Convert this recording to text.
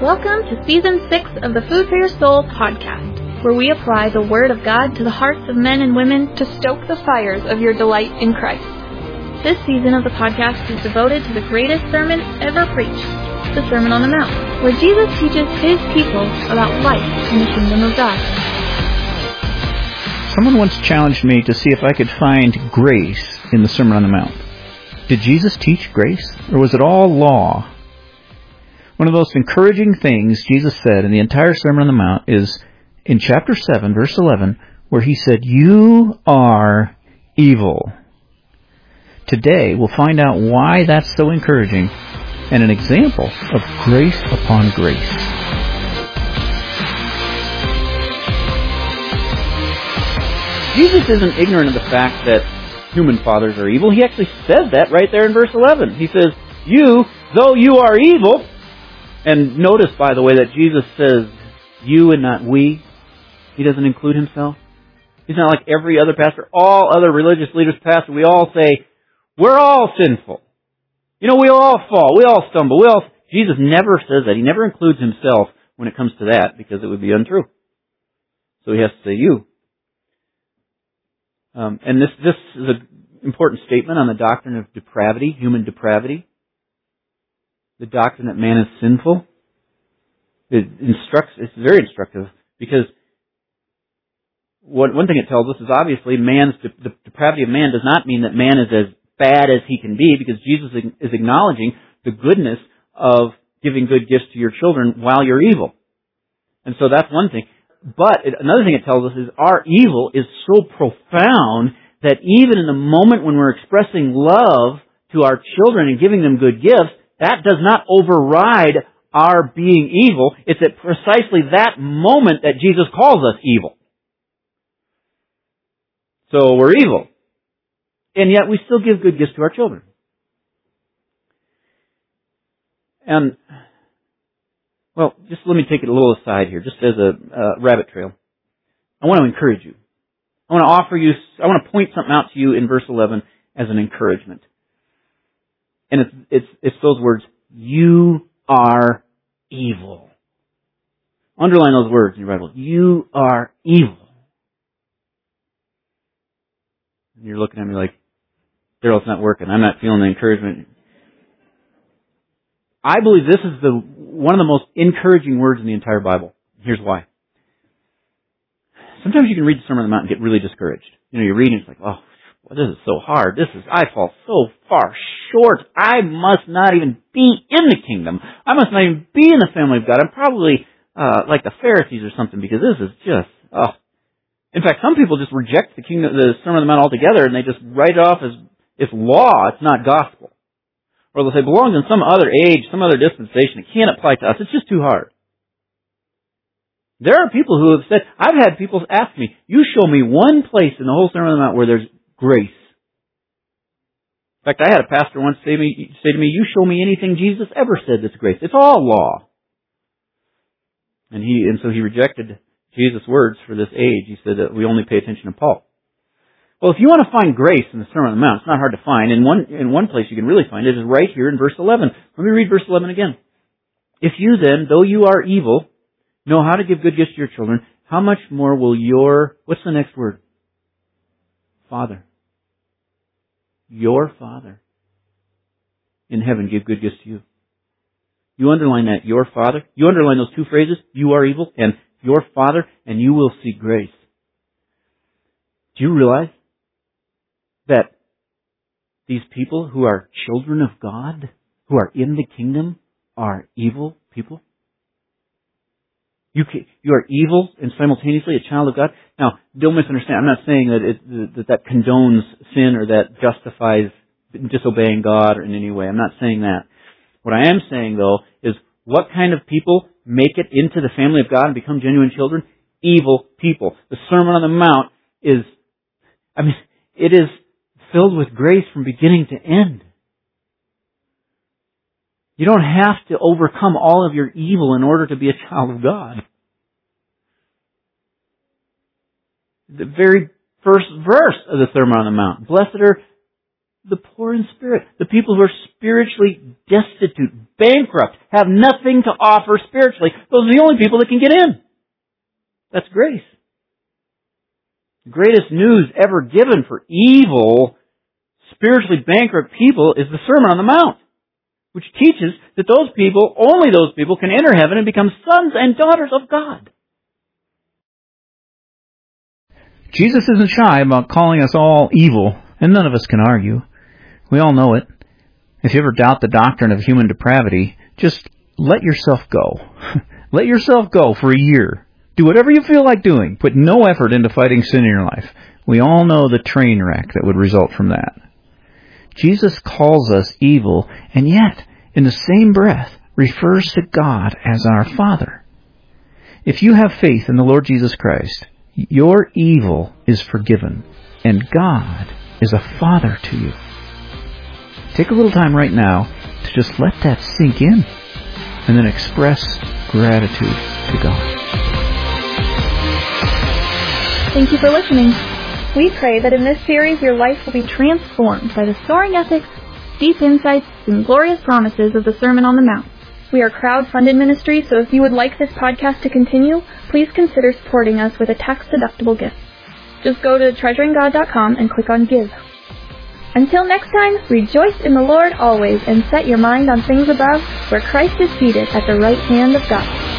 Welcome to Season 6 of the Food for Your Soul podcast, where we apply the Word of God to the hearts of men and women to stoke the fires of your delight in Christ. This season of the podcast is devoted to the greatest sermon ever preached, the Sermon on the Mount, where Jesus teaches His people about life in the kingdom of God. Someone once challenged me to see if I could find grace in the Sermon on the Mount. Did Jesus teach grace, or was it all law? One of the most encouraging things Jesus said in the entire Sermon on the Mount is in chapter 7, verse 11, where He said, "You are evil." Today, we'll find out why that's so encouraging and an example of grace upon grace. Jesus isn't ignorant of the fact that human fathers are evil. He actually says that right there in verse 11. He says, "You, though you are evil," and notice, by the way, that Jesus says you and not we. He doesn't include Himself. He's not like every other pastor, all other religious leaders pastor. We all say, we're all sinful. You know, we all fall. We all stumble. Jesus never says that. He never includes Himself when it comes to that, because it would be untrue. So He has to say you. And this is an important statement on the doctrine of depravity, human depravity. The doctrine that man is sinful. It's very instructive, because one thing it tells us is obviously the depravity of man does not mean that man is as bad as he can be, because Jesus is acknowledging the goodness of giving good gifts to your children while you're evil. And so that's one thing. But another thing it tells us is our evil is so profound that even in the moment when we're expressing love to our children and giving them good gifts, that does not override our being evil. It's at precisely that moment that Jesus calls us evil. So we're evil. And yet we still give good gifts to our children. And, well, just let me take it a little aside here, just as a rabbit trail. I want to encourage you. I want to point something out to you in verse 11 as an encouragement. And it's those words, you are evil. Underline those words in your Bible. You are evil. And you're looking at me like, Daryl, it's not working. I'm not feeling the encouragement. I believe this is one of the most encouraging words in the entire Bible. Here's why. Sometimes you can read the Sermon on the Mount and get really discouraged. You know, you're reading, it's like, oh, well, this is so hard. I fall so far short. I must not even be in the kingdom. I must not even be in the family of God. I'm probably like the Pharisees or something, because this is just, In fact, some people just reject the Sermon on the Mount altogether, and they just write it off as it's law, it's not gospel. Or they'll say it belongs in some other age, some other dispensation. It can't apply to us. It's just too hard. There are people who have said, I've had people ask me, you show me one place in the whole Sermon on the Mount where there's grace. In fact, I had a pastor once say to me, you show me anything Jesus ever said that's grace. It's all law. And so he rejected Jesus' words for this age. He said that we only pay attention to Paul. Well, if you want to find grace in the Sermon on the Mount, it's not hard to find. In one place you can really find it is right here in verse 11. Let me read verse 11 again. If you then, though you are evil, know how to give good gifts to your children, how much more will what's the next word? Father. Your Father in heaven give good gifts to you. You underline that, your Father. You underline those two phrases, you are evil, and your Father, and you will see grace. Do you realize that these people who are children of God, who are in the kingdom, are evil people? You are evil and simultaneously a child of God. Now, don't misunderstand. I'm not saying that condones sin or that justifies disobeying God in any way. I'm not saying that. What I am saying, though, is what kind of people make it into the family of God and become genuine children? Evil people. The Sermon on the Mount it is filled with grace from beginning to end. You don't have to overcome all of your evil in order to be a child of God. The very first verse of the Sermon on the Mount. Blessed are The poor in spirit, the people who are spiritually destitute, bankrupt, have nothing to offer spiritually. Those are the only people that can get in. That's grace. The greatest news ever given for evil, spiritually bankrupt people is the Sermon on the Mount, which teaches that those people, only those people, can enter heaven and become sons and daughters of God. Jesus isn't shy about calling us all evil, and none of us can argue. We all know it. If you ever doubt the doctrine of human depravity, just let yourself go. Let yourself go for a year. Do whatever you feel like doing. Put no effort into fighting sin in your life. We all know the train wreck that would result from that. Jesus calls us evil, and yet, in the same breath, refers to God as our Father. If you have faith in the Lord Jesus Christ, your evil is forgiven, and God is a Father to you. Take a little time right now to just let that sink in, and then express gratitude to God. Thank you for listening. We pray that in this series your life will be transformed by the soaring ethics, deep insights, and glorious promises of the Sermon on the Mount. We are a crowd-funded ministry, so if you would like this podcast to continue, please consider supporting us with a tax-deductible gift. Just go to treasuringgod.com and click on Give. Until next time, rejoice in the Lord always and set your mind on things above, where Christ is seated at the right hand of God.